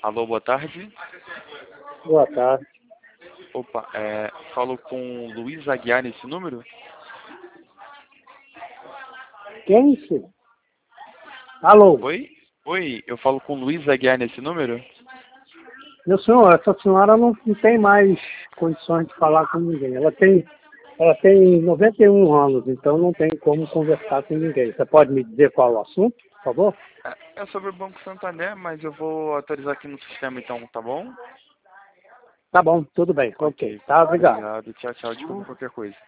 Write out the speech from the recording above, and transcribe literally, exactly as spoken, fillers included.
Alô, boa tarde. Boa tarde. Opa, é, falo com o Luiz Aguiar nesse número? Quem, senhor? Alô? Oi? Oi, eu falo com o Luiz Aguiar nesse número? Meu senhor, essa senhora não, não tem mais condições de falar com ninguém. Ela tem, ela tem noventa e um anos, então não tem como conversar com ninguém. Você pode me dizer qual é o assunto, por favor? É, é sobre o Banco Santander, mas eu vou atualizar aqui no sistema então, tá bom? Tá bom, tudo bem. Ok. Ok, Tá, obrigado. obrigado. Tchau, tchau. Desculpa qualquer coisa.